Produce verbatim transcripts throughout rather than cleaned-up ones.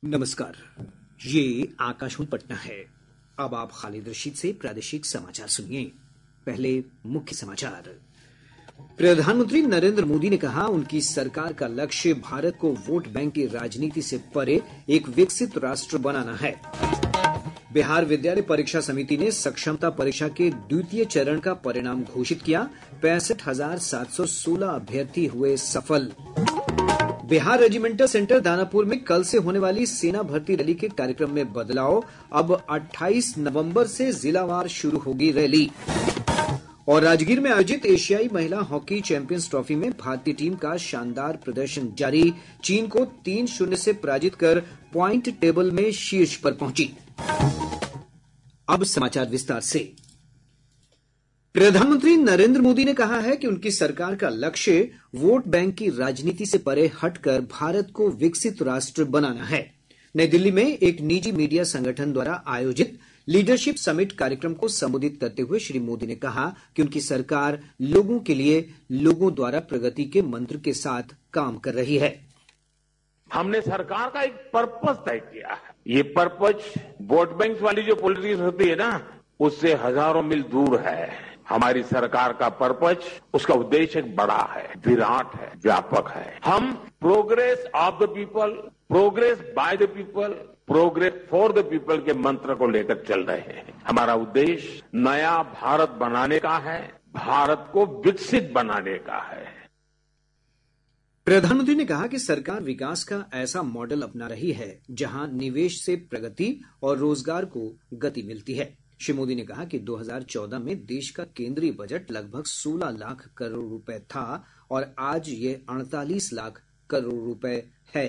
नमस्कार, ये आकाशवाणी पटना है। अब आप खालिद रशीद से प्रादेशिक समाचार सुनिए। पहले मुख्य समाचार। प्रधानमंत्री नरेंद्र मोदी ने कहा, उनकी सरकार का लक्ष्य भारत को वोट बैंक की राजनीति से परे एक विकसित राष्ट्र बनाना है। बिहार विद्यालय परीक्षा समिति ने सक्षमता परीक्षा के द्वितीय चरण का परिणाम घोषित किया। पैंसठ हजार सात सौ सोलह अभ्यर्थी हुए सफल। बिहार रेजिमेंटल सेंटर दानापुर में कल से होने वाली सेना भर्ती रैली के कार्यक्रम में बदलाव। अब अट्ठाईस नवंबर से जिलावार शुरू होगी रैली। और राजगीर में आयोजित एशियाई महिला हॉकी चैंपियंस ट्रॉफी में भारतीय टीम का शानदार प्रदर्शन जारी। चीन को तीन शून्य से पराजित कर पॉइंट टेबल में शीर्ष पर पहुंची। अब समाचार विस्तार से। प्रधानमंत्री नरेंद्र मोदी ने कहा है कि उनकी सरकार का लक्ष्य वोट बैंक की राजनीति से परे हटकर भारत को विकसित राष्ट्र बनाना है। नई दिल्ली में एक निजी मीडिया संगठन द्वारा आयोजित लीडरशिप समिट कार्यक्रम को संबोधित करते हुए श्री मोदी ने कहा कि उनकी सरकार लोगों के लिए, लोगों द्वारा प्रगति के मंत्र के साथ काम कर रही है। हमने सरकार का एक पर्पस तय किया है। ये पर्पस वोट बैंक वाली जो पॉलिटिक्स होती है ना, उससे हजारों मील दूर है। हमारी सरकार का पर्पस, उसका उद्देश्य एक बड़ा है, विराट है, व्यापक है। हम progress of the people, progress by the people, progress for the people के मंत्र को लेकर चल रहे हैं। हमारा उद्देश्य नया भारत बनाने का है, भारत को विकसित बनाने का है। प्रधानमंत्री ने कहा कि सरकार विकास का ऐसा मॉडल अपना रही है जहां निवेश से प्रगति और रोजगार को गति मिलती है। श्री मोदी ने कहा कि दो हज़ार चौदह में देश का केंद्रीय बजट लगभग सोलह लाख करोड़ रुपए था और आज ये अड़तालीस लाख करोड़ रुपए है।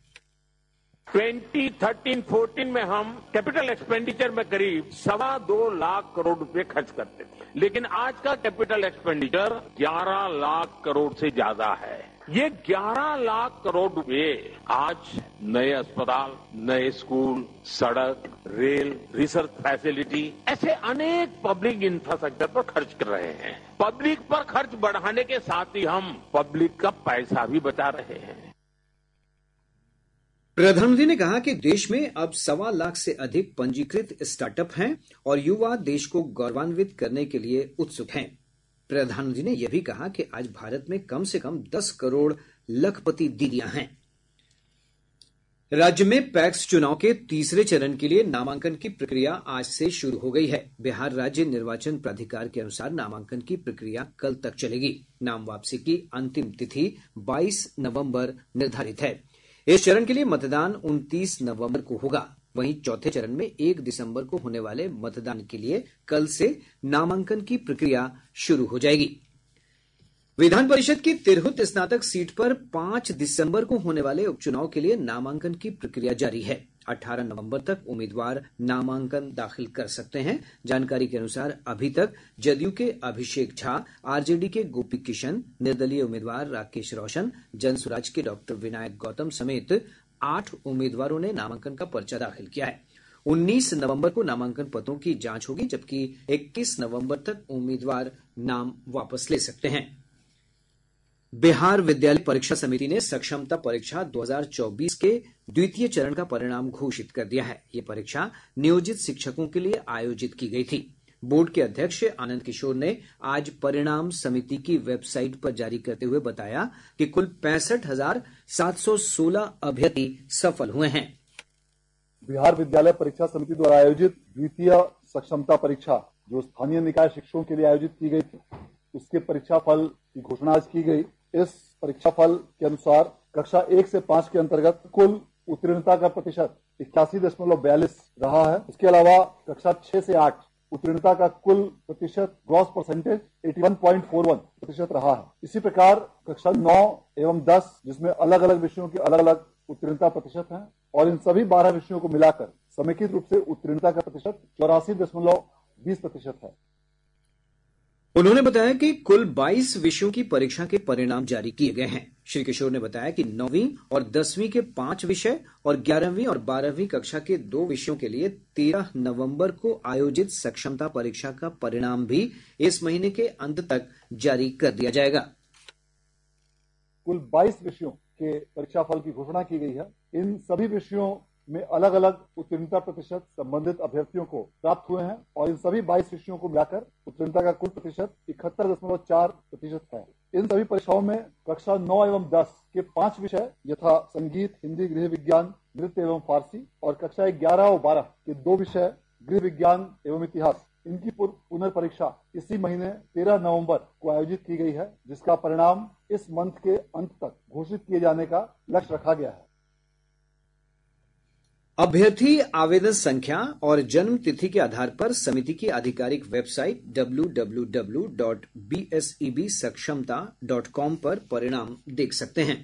ट्वेंटी थर्टीन फोर्टीन में हम कैपिटल एक्सपेंडिचर में करीब सवा दो लाख करोड़ रुपए खर्च करते थे, लेकिन आज का कैपिटल एक्सपेंडिचर ग्यारह लाख करोड़ से ज्यादा है। ये ग्यारह लाख करोड़ रुपए आज नए अस्पताल, नए स्कूल, सड़क, रेल, रिसर्च फैसिलिटी, ऐसे अनेक पब्लिक इंफ्रास्ट्रक्चर पर खर्च कर रहे हैं। पब्लिक पर खर्च बढ़ाने के साथ ही हम पब्लिक का पैसा भी बचा रहे हैं। प्रधानमंत्री ने कहा कि देश में अब सवा लाख से अधिक पंजीकृत स्टार्टअप हैं और युवा देश को गौरवान्वित करने के लिए उत्सुक हैं। प्रधानमंत्री ने यह भी कहा कि आज भारत में कम से कम दस करोड़ लखपति दीदियां हैं। राज्य में पैक्स चुनाव के तीसरे चरण के लिए नामांकन की प्रक्रिया आज से शुरू हो गई है। बिहार राज्य निर्वाचन प्राधिकार के अनुसार नामांकन की प्रक्रिया कल तक चलेगी। नाम वापसी की अंतिम तिथि बाईस नवंबर निर्धारित है। इस चरण के लिए मतदान उनतीस नवंबर को होगा। वहीं चौथे चरण में एक दिसंबर को होने वाले मतदान के लिए कल से नामांकन की प्रक्रिया शुरू हो जाएगी। विधान परिषद की तिरहुत स्नातक सीट पर पांच दिसंबर को होने वाले उपचुनाव के लिए नामांकन की प्रक्रिया जारी है। अठारह नवंबर तक उम्मीदवार नामांकन दाखिल कर सकते हैं। जानकारी के अनुसार अभी तक जदयू के अभिषेक झा, आरजेडी के गोपी किशन, निर्दलीय उम्मीदवार राकेश रोशन, जनसुराज के डॉक्टर विनायक गौतम समेत आठ उम्मीदवारों ने नामांकन का पर्चा दाखिल किया है। उन्नीस नवंबर को नामांकन पत्रों की जांच होगी, जबकि इक्कीस नवंबर तक उम्मीदवार नाम वापस ले सकते हैं। बिहार विद्यालय परीक्षा समिति ने सक्षमता परीक्षा दो हज़ार चौबीस के द्वितीय चरण का परिणाम घोषित कर दिया है। ये परीक्षा नियोजित शिक्षकों के लिए आयोजित की गई थी। बोर्ड के अध्यक्ष आनंद किशोर ने आज परिणाम समिति की वेबसाइट पर जारी करते हुए बताया कि कुल पैंसठ हजार सात सौ सोलह अभ्यर्थी सफल हुए हैं। बिहार विद्यालय परीक्षा समिति द्वारा आयोजित द्वितीय सक्षमता परीक्षा जो स्थानीय निकाय शिक्षकों के लिए आयोजित की गई थी, उसके परीक्षा फल की घोषणा आज की गई। इस परीक्षा फल के अनुसार कक्षा एक से पांच के अंतर्गत कुल उत्तीर्णता का प्रतिशत इक्यासी दशमलव बयालीस रहा है। इसके अलावा कक्षा छह से आठ उत्तीर्णता का कुल प्रतिशत ग्रॉस परसेंटेज इक्यासी पॉइंट चार एक प्रतिशत रहा है। इसी प्रकार कक्षा नौ एवं दस, जिसमें अलग अलग विषयों की अलग अलग उत्तीर्णता प्रतिशत है, और इन सभी बारह विषयों को मिलाकर समेकित रूप से उत्तीर्णता का प्रतिशत चौरासी दशमलव बीस प्रतिशत है। उन्होंने बताया कि कुल बाईस विषयों की परीक्षा के परिणाम जारी किए गए हैं। श्री किशोर ने बताया कि नौवीं और दसवीं के पांच विषय और ग्यारहवीं और बारहवीं कक्षा के दो विषयों के लिए तेरह नवंबर को आयोजित सक्षमता परीक्षा का परिणाम भी इस महीने के अंत तक जारी कर दिया जाएगा। कुल बाईस विषयों के परीक्षाफल की घोषणा की गई है। इन सभी विषयों में अलग अलग उत्तीर्णता प्रतिशत संबंधित अभ्यर्थियों को प्राप्त हुए हैं और इन सभी बाईस विषयों को मिलाकर उत्तीर्णता का कुल प्रतिशत इकहत्तर दशमलव चार प्रतिशत है। इन सभी परीक्षाओं में कक्षा नौ एवं दस के पांच विषय यथा संगीत, हिंदी, गृह विज्ञान, नृत्य एवं फारसी और कक्षा ग्यारह और बारह के दो विषय गृह विज्ञान एवं इतिहास, इनकी पुनर्परीक्षा इसी महीने तेरह नवंबर को आयोजित की गई है, जिसका परिणाम इस मंथ के अंत तक घोषित किए जाने का लक्ष्य रखा गया है। अभ्यर्थी आवेदन संख्या और जन्म तिथि के आधार पर समिति की आधिकारिक website W W W dot B S E B सक्षमता डॉट कॉम पर परिणाम देख सकते हैं।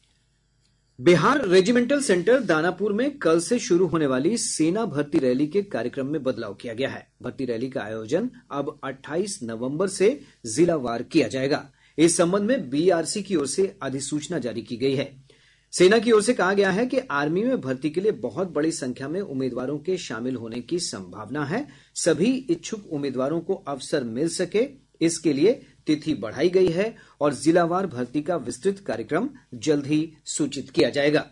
बिहार रेजिमेंटल सेंटर दानापुर में कल से शुरू होने वाली सेना भर्ती रैली के कार्यक्रम में बदलाव किया गया है। भर्ती रैली का आयोजन अब अट्ठाईस नवंबर से जिलावार किया जाएगा। इस संबंध में बी आर सी की ओर से अधिसूचना जारी की गई है। सेना की ओर से कहा गया है कि आर्मी में भर्ती के लिए बहुत बड़ी संख्या में उम्मीदवारों के शामिल होने की संभावना है। सभी इच्छुक उम्मीदवारों को अवसर मिल सके, इसके लिए तिथि बढ़ाई गई है और जिलावार भर्ती का विस्तृत कार्यक्रम जल्द ही सूचित किया जाएगा।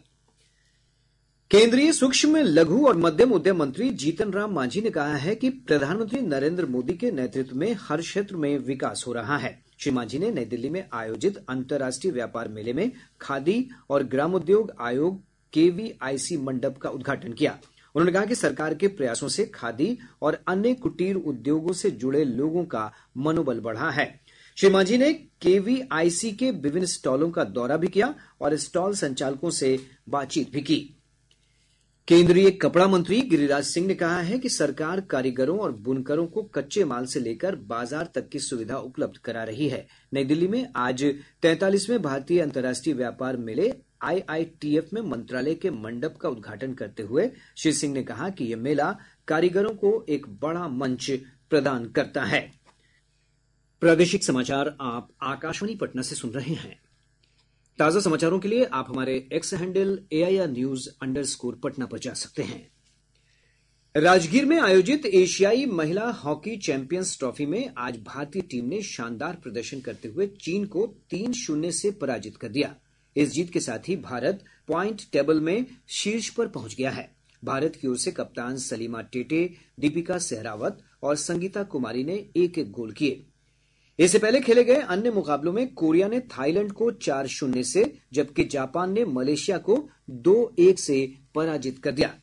केंद्रीय सूक्ष्म, लघु और मध्यम उद्यम मंत्री जीतन राम मांझी ने कहा है कि प्रधानमंत्री नरेंद्र मोदी के नेतृत्व में हर क्षेत्र में विकास हो रहा है। श्री मांझी ने नई दिल्ली में आयोजित अंतर्राष्ट्रीय व्यापार मेले में खादी और ग्रामोद्योग आयोग के वी आई सी मंडप का उद्घाटन किया। उन्होंने कहा कि सरकार के प्रयासों से खादी और अन्य कुटीर उद्योगों से जुड़े लोगों का मनोबल बढ़ा है। श्री मांझी ने के वी आई सी के विभिन्न स्टॉलों का दौरा भी किया और स्टॉल संचालकों से बातचीत भी की। केंद्रीय कपड़ा मंत्री गिरिराज सिंह ने कहा है कि सरकार कारीगरों और बुनकरों को कच्चे माल से लेकर बाजार तक की सुविधा उपलब्ध करा रही है। नई दिल्ली में आज तैंतालीसवें भारतीय अंतर्राष्ट्रीय व्यापार मेले आई आई टी एफ में मंत्रालय के मंडप का उद्घाटन करते हुए श्री सिंह ने कहा कि यह मेला कारीगरों को एक बड़ा मंच प्रदान करता है। प्रादेशिक समाचार आप आकाशवाणी पटना से सुन रहे हैं। ताजा समाचारों के लिए आप हमारे X handle A I R news underscore Patna पर जा सकते हैं। राजगीर में आयोजित एशियाई महिला हॉकी चैंपियंस ट्रॉफी में आज भारतीय टीम ने शानदार प्रदर्शन करते हुए चीन को तीन शून्य से पराजित कर दिया। इस जीत के साथ ही भारत पॉइंट टेबल में शीर्ष पर पहुंच गया है। भारत की ओर से कप्तान सलीमा टेटे, दीपिका सहरावत और संगीता कुमारी ने एक एक गोल किए। इससे पहले खेले गए अन्य मुकाबलों में कोरिया ने थाईलैंड को चार शून्य से, जबकि जापान ने मलेशिया को दो एक से पराजित कर दिया।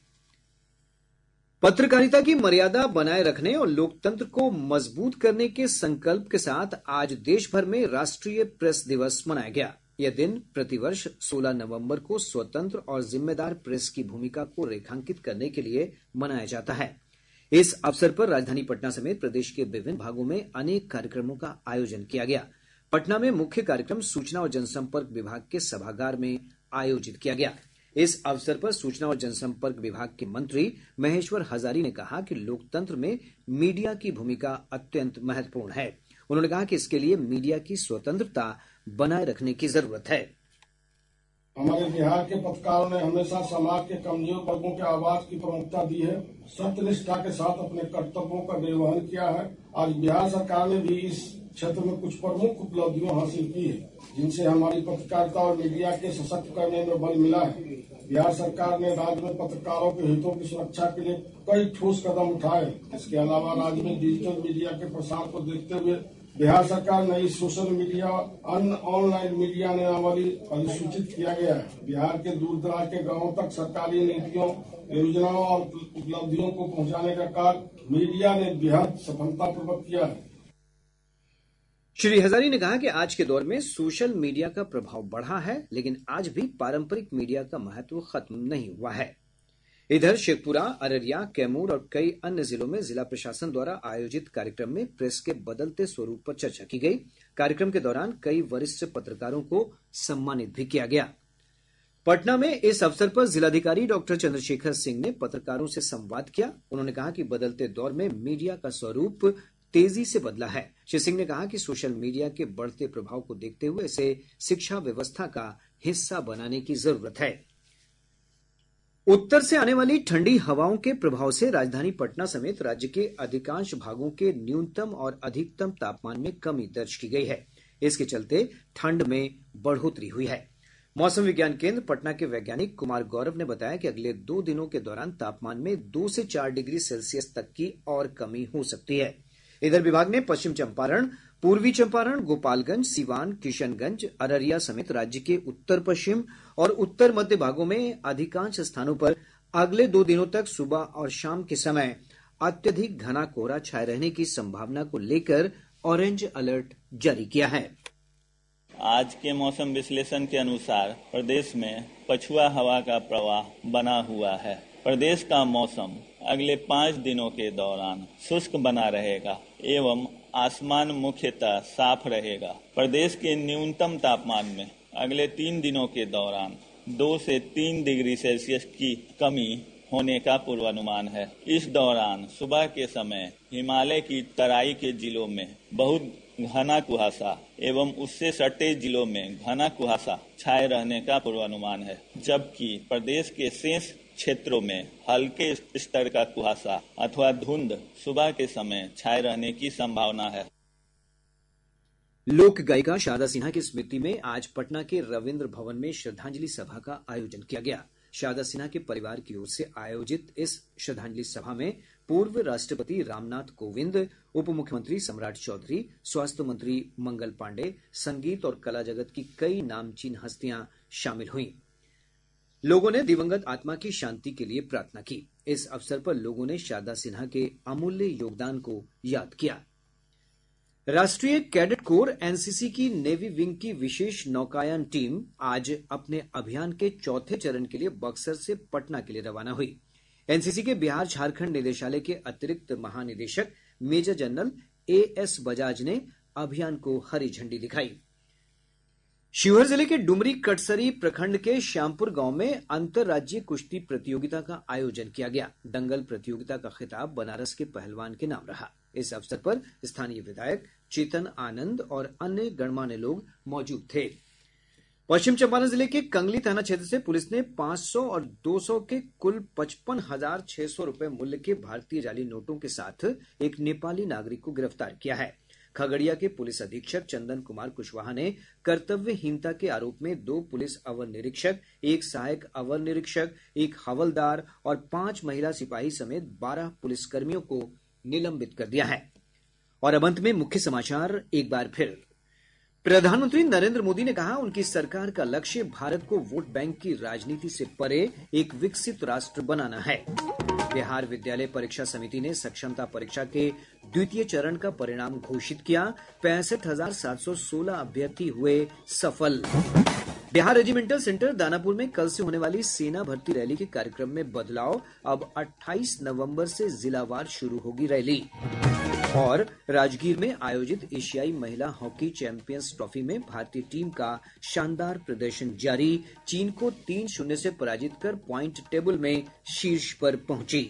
पत्रकारिता की मर्यादा बनाए रखने और लोकतंत्र को मजबूत करने के संकल्प के साथ आज देश भर में राष्ट्रीय प्रेस दिवस मनाया गया। यह दिन प्रतिवर्ष सोलह नवंबर को स्वतंत्र और जिम्मेदार प्रेस की भूमिका को रेखांकित करने के लिए मनाया जाता है। इस अवसर पर राजधानी पटना समेत प्रदेश के विभिन्न भागों में अनेक कार्यक्रमों का आयोजन किया गया। पटना में मुख्य कार्यक्रम सूचना और जनसंपर्क विभाग के सभागार में आयोजित किया गया। इस अवसर पर सूचना और जनसंपर्क विभाग के मंत्री महेश्वर हजारी ने कहा कि लोकतंत्र में मीडिया की भूमिका अत्यंत महत्वपूर्ण है। उन्होंने कहा कि इसके लिए मीडिया की स्वतंत्रता बनाए रखने की जरूरत है। हमारे बिहार के पत्रकारों ने हमेशा समाज के कमजोर वर्गों के आवाज की प्रमुखता दी है, सत्यनिष्ठा के साथ अपने कर्तव्यों का निर्वहन किया है। आज बिहार सरकार ने भी इस क्षेत्र में कुछ प्रमुख उपलब्धियां हासिल की है, जिनसे हमारी पत्रकारिता और मीडिया के सशक्त करने में बल मिला है। बिहार सरकार ने राज्य में पत्रकारों के हितों की सुरक्षा के लिए कई ठोस कदम उठाए। इसके अलावा राज्य में डिजिटल मीडिया के प्रसार को देखते हुए बिहार सरकार नई सोशल मीडिया अन्य ऑनलाइन मीडिया नियमावली अधिसूचित किया गया है। बिहार के दूर दराज के गांवों तक सरकारी नीतियों, योजनाओं और उपलब्धियों को पहुंचाने का कार्य मीडिया ने बेहद सफलतापूर्वक किया है। श्री हजारी ने कहा कि आज के दौर में सोशल मीडिया का प्रभाव बढ़ा है, लेकिन आज भी पारंपरिक मीडिया का महत्व खत्म नहीं हुआ है। इधर शेखपुरा, अररिया, कैमूर और कई अन्य जिलों में जिला प्रशासन द्वारा आयोजित कार्यक्रम में प्रेस के बदलते स्वरूप पर चर्चा की गई। कार्यक्रम के दौरान कई वरिष्ठ पत्रकारों को सम्मानित भी किया गया। पटना में इस अवसर पर जिलाधिकारी डॉक्टर चंद्रशेखर सिंह ने पत्रकारों से संवाद किया। उन्होंने कहा कि बदलते दौर में मीडिया का स्वरूप तेजी से बदला है। श्री सिंह ने कहा कि सोशल मीडिया के बढ़ते प्रभाव को देखते हुए इसे शिक्षा व्यवस्था का हिस्सा बनाने की जरूरत है। उत्तर से आने वाली ठंडी हवाओं के प्रभाव से राजधानी पटना समेत राज्य के अधिकांश भागों के न्यूनतम और अधिकतम तापमान में कमी दर्ज की गई है। इसके चलते ठंड में बढ़ोतरी हुई है। मौसम विज्ञान केंद्र पटना के वैज्ञानिक कुमार गौरव ने बताया कि अगले दो दिनों के दौरान तापमान में दो से चार डिग्री सेल्सियस तक की और कमी हो सकती है। इधर विभाग ने पश्चिम चंपारण, पूर्वी चंपारण, गोपालगंज, सीवान, किशनगंज, अररिया समेत राज्य के उत्तर पश्चिम और उत्तर मध्य भागों में अधिकांश स्थानों पर अगले दो दिनों तक सुबह और शाम के समय अत्यधिक घना कोहरा छाये रहने की संभावना को लेकर ऑरेंज अलर्ट जारी किया है। आज के मौसम विश्लेषण के अनुसार प्रदेश में पछुआ हवा का प्रवाह बना हुआ है। प्रदेश का मौसम अगले पाँच दिनों के दौरान शुष्क बना रहेगा एवं आसमान मुख्यतः साफ रहेगा। प्रदेश के न्यूनतम तापमान में अगले तीन दिनों के दौरान दो से तीन डिग्री सेल्सियस की कमी होने का पूर्वानुमान है। इस दौरान सुबह के समय हिमालय की तराई के जिलों में बहुत घना कुहासा एवं उससे सटे जिलों में घना कुहासा छाए रहने का पूर्वानुमान है, जबकि प्रदेश के शेष क्षेत्रों में हल्के स्तर का कुहासा अथवा धुंध सुबह के समय छाए रहने की संभावना है। लोक गायिका शारदा सिन्हा की स्मृति में आज पटना के रविंद्र भवन में श्रद्धांजलि सभा का आयोजन किया गया। शारदा सिन्हा के परिवार की ओर से आयोजित इस श्रद्धांजलि सभा में पूर्व राष्ट्रपति रामनाथ कोविंद, उप मुख्यमंत्री सम्राट चौधरी, स्वास्थ्य मंत्री मंगल पांडे, संगीत और कला जगत की कई नामचीन हस्तियां शामिल हुईं। लोगों ने दिवंगत आत्मा की शांति के लिए प्रार्थना की। इस अवसर पर लोगों ने शारदा सिन्हा के अमूल्य योगदान को याद किया। राष्ट्रीय कैडेट कोर एनसीसी की नेवी विंग की विशेष नौकायन टीम आज अपने अभियान के चौथे चरण के लिए बक्सर से पटना के लिए रवाना हुई। एनसीसी के बिहार झारखंड निदेशालय के अतिरिक्त महानिदेशक major general A S Bajaj ने अभियान को हरी झंडी दिखाई। शिवहर जिले के डुमरी कटसरी प्रखंड के श्यामपुर गांव में अंतर्राज्यीय कुश्ती प्रतियोगिता का आयोजन किया गया। दंगल प्रतियोगिता का खिताब बनारस के पहलवान के नाम रहा। इस अवसर पर स्थानीय विधायक चेतन आनंद और अन्य गणमान्य लोग मौजूद थे। पश्चिम चंपारण जिले के कंगली थाना क्षेत्र से पुलिस ने पांच सौ और दो सौ के कुल पचपन हजार छह सौ रूपये मूल्य के भारतीय जाली नोटों के साथ एक नेपाली नागरिक को गिरफ्तार किया है। खगड़िया के पुलिस अधीक्षक चंदन कुमार कुशवाहा ने कर्तव्यहीनता के आरोप में दो पुलिस अवर निरीक्षक, एक सहायक अवर निरीक्षक, एक हवलदार और पांच महिला सिपाही समेत बारह पुलिसकर्मियों को निलंबित कर दिया है। और अब अंत में मुख्य समाचार एक बार फिर। प्रधानमंत्री नरेंद्र मोदी ने कहा, उनकी सरकार का लक्ष्य भारत को वोट बैंक की राजनीति से परे एक विकसित राष्ट्र बनाना है। बिहार विद्यालय परीक्षा समिति ने सक्षमता परीक्षा के द्वितीय चरण का परिणाम घोषित किया। पैंसठ हजार सात सौ सोलह अभ्यर्थी हुए सफल। बिहार रेजिमेंटल सेंटर दानापुर में कल से होने वाली सेना भर्ती रैली के कार्यक्रम में बदलाव। अब अट्ठाईस नवंबर से जिलावार शुरू होगी रैली। और राजगीर में आयोजित एशियाई महिला हॉकी चैंपियंस ट्रॉफी में भारतीय टीम का शानदार प्रदर्शन जारी। चीन को तीन शून्य से पराजित कर पॉइंट टेबल में शीर्ष पर पहुंची।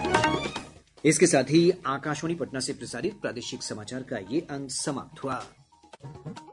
इसके साथ ही आकाशवाणी पटना से प्रसारित प्रादेशिक समाचार का ये अंक समाप्त हुआ।